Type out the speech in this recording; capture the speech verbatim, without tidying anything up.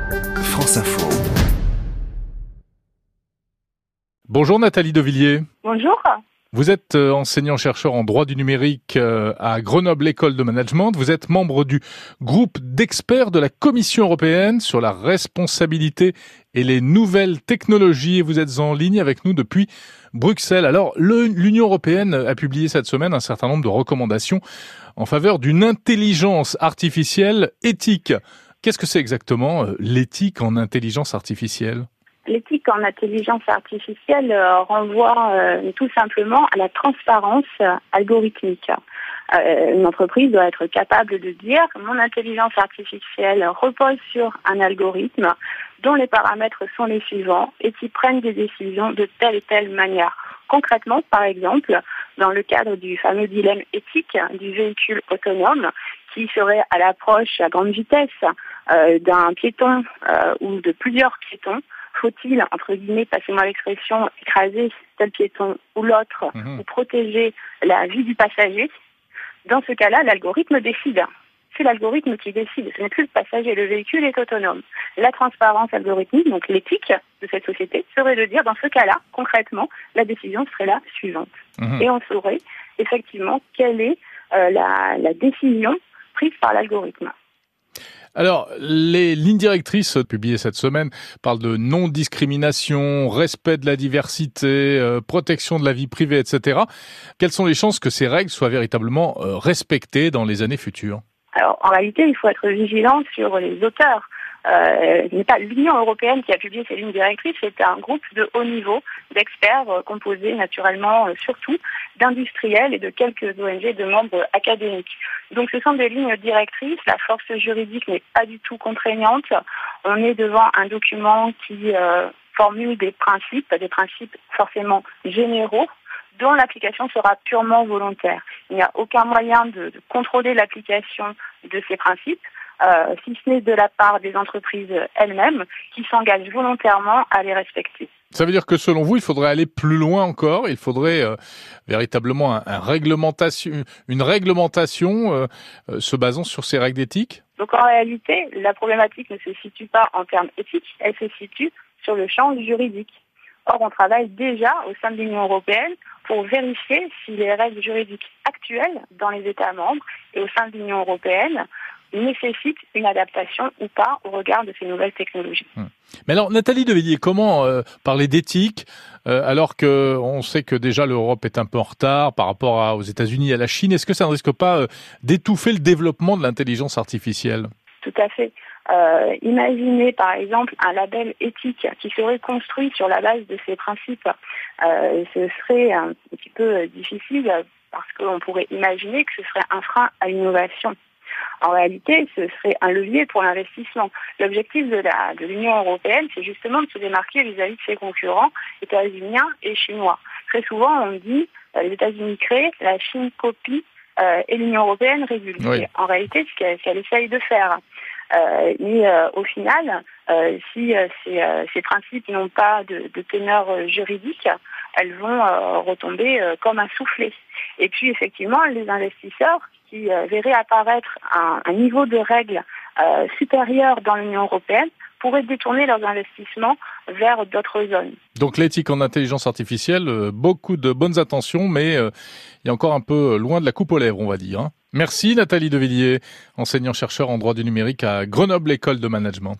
France Info. Bonjour Nathalie Devilliers. Bonjour. Vous êtes enseignant-chercheur en droit du numérique à Grenoble École de Management. Vous êtes membre du groupe d'experts de la Commission européenne sur la responsabilité et les nouvelles technologies. Et vous êtes en ligne avec nous depuis Bruxelles. Alors, le, l'Union européenne a publié cette semaine un certain nombre de recommandations en faveur d'une intelligence artificielle éthique. Qu'est-ce que c'est exactement l'éthique en intelligence artificielle ? L'éthique en intelligence artificielle euh, renvoie euh, tout simplement à la transparence euh, algorithmique. Euh, une entreprise doit être capable de dire que mon intelligence artificielle repose sur un algorithme dont les paramètres sont les suivants et qui prennent des décisions de telle et telle manière. Concrètement, par exemple, dans le cadre du fameux dilemme éthique du véhicule autonome qui serait à l'approche à grande vitesse euh, d'un piéton euh, ou de plusieurs piétons, faut-il, entre guillemets, passez-moi l'expression, écraser tel piéton ou l'autre mmh. ou protéger la vie du passager? Dans ce cas-là, l'algorithme décide. C'est l'algorithme qui décide, ce n'est plus le passager, le véhicule est autonome. La transparence algorithmique, donc l'éthique de cette société, serait de dire, dans ce cas-là, concrètement, la décision serait la suivante. Mmh. Et on saurait effectivement quelle est euh, la, la décision prise par l'algorithme. Alors, les lignes directrices publiées cette semaine parlent de non-discrimination, respect de la diversité, euh, protection de la vie privée, et cetera. Quelles sont les chances que ces règles soient véritablement euh, respectées dans les années futures ? Alors, en réalité, il faut être vigilant sur les auteurs. Euh, ce n'est pas l'Union européenne qui a publié ces lignes directrices, c'est un groupe de haut niveau d'experts euh, composé naturellement euh, surtout d'industriels et de quelques O N G de membres académiques. Donc ce sont des lignes directrices, la force juridique n'est pas du tout contraignante, on est devant un document qui euh, formule des principes, des principes forcément généraux, dont l'application sera purement volontaire. Il n'y a aucun moyen de, de contrôler l'application de ces principes, euh, si ce n'est de la part des entreprises elles-mêmes qui s'engagent volontairement à les respecter. Ça veut dire que selon vous, il faudrait aller plus loin encore, il faudrait euh, véritablement un, un réglementation, une réglementation euh, euh, se basant sur ces règles d'éthique ? Donc en réalité, la problématique ne se situe pas en termes éthiques, elle se situe sur le champ juridique. Or, on travaille déjà au sein de l'Union européenne pour vérifier si les règles juridiques actuelles dans les États membres et au sein de l'Union européenne nécessitent une adaptation ou pas au regard de ces nouvelles technologies. Hum. Mais alors, Nathalie Devilliers, comment euh, parler d'éthique euh, alors que on sait que déjà l'Europe est un peu en retard par rapport à, aux États-Unis et à la Chine? Est-ce que ça ne risque pas euh, d'étouffer le développement de l'intelligence artificielle? Tout à fait. Euh, imaginez par exemple un label éthique qui serait construit sur la base de ces principes. Euh, ce serait un petit peu difficile parce qu'on pourrait imaginer que ce serait un frein à l'innovation. En réalité, ce serait un levier pour l'investissement. L'objectif de, la, de l'Union européenne, c'est justement de se démarquer vis-à-vis de ses concurrents états-uniens et chinois. Très souvent, on dit euh, les États-Unis créent, la Chine copie euh, et l'Union européenne régule. Oui. En réalité, ce qu'elle, ce qu'elle essaye de faire. Euh, mais euh, au final, euh, si euh, ces, euh, ces principes n'ont pas de, de teneur euh, juridique, elles vont euh, retomber euh, comme un soufflet. Et puis effectivement, les investisseurs qui euh, verraient apparaître un, un niveau de règles euh, supérieur dans l'Union européenne pourraient détourner leurs investissements vers d'autres zones. Donc l'éthique en intelligence artificielle, euh, beaucoup de bonnes intentions, mais euh, il y a encore un peu loin de la coupe aux lèvres, on va dire. Hein. Merci Nathalie Devilliers, enseignant-chercheur en droit du numérique à Grenoble École de Management.